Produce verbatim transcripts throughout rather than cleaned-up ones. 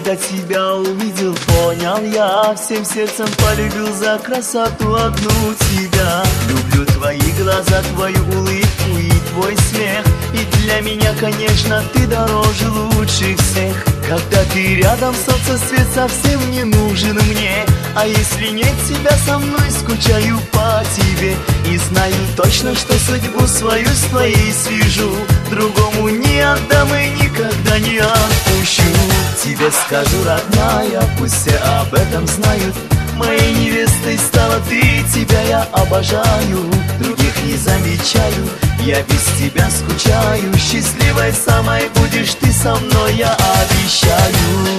когда тебя увидел, понял я, всем сердцем полюбил за красоту одну тебя. Люблю твои глаза, твою улыбку и твой смех, и для меня, конечно, ты дороже лучших всех. Когда ты рядом, солнце свет совсем не нужен мне, а если нет тебя со мной, скучаю по тебе. И знаю точно, что судьбу свою с твоей свяжу, другому не отдам и никогда не отпущу. Тебе скажу, родная, пусть все об этом знают, моей невестой стала ты, тебя я обожаю, других не замечаю, я без тебя скучаю. Счастливой самой будешь ты со мной, я обещаю.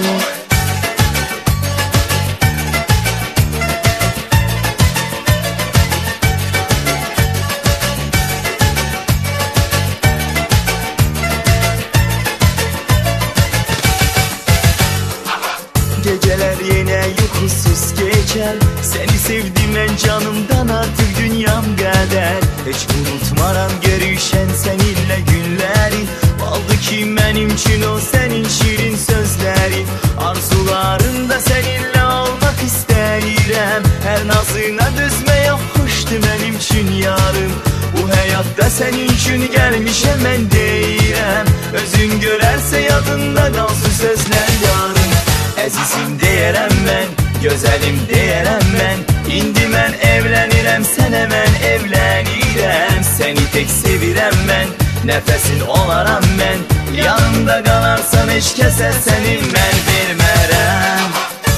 Geceler yine uykusuz geçer, seni sevdim en canımdan, artık dünyam kadar. Hiç unutmaram görüşen seninle günleri, oldu ki benim için o senin şirin sözleri. Arzularımda seninle olmak isterim, her nazına düzme yok hoştu benim için yarım. Bu hayatta senin için gelmişem ben deyirəm, özün görərsə yadında kalsın sözler yarım. Əzizim deyərəm mən, gözəlim deyərəm mən, indi mən evlənirəm, sənə mən evlənirəm. Səni tek sevirəm mən, nəfəsin olaram mən, yanımda qalarsan heç kəsə səni mən vermərəm.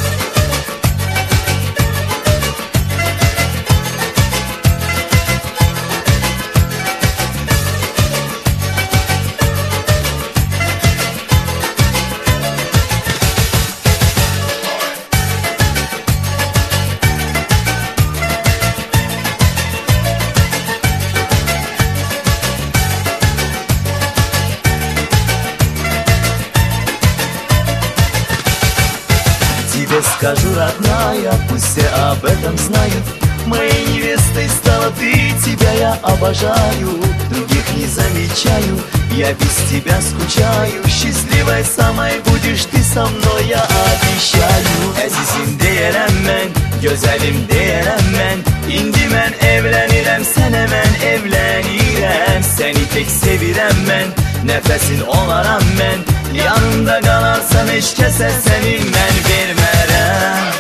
Тебе скажу, родная, пусть все об этом знают, моей невестой стала ты, тебя я обожаю, других не замечаю, я без тебя скучаю. Счастливой самой будешь ты со mной, я обещаю. Əzizim deyərəm mən, gözəlim deyərəm mən, indi mən evlənirəm, sənə mən evlənirəm. Səni tek sevirəm mən, nəfəsin olaram mən, yanımda qalarsan heç kəsə səni mən vermərəm.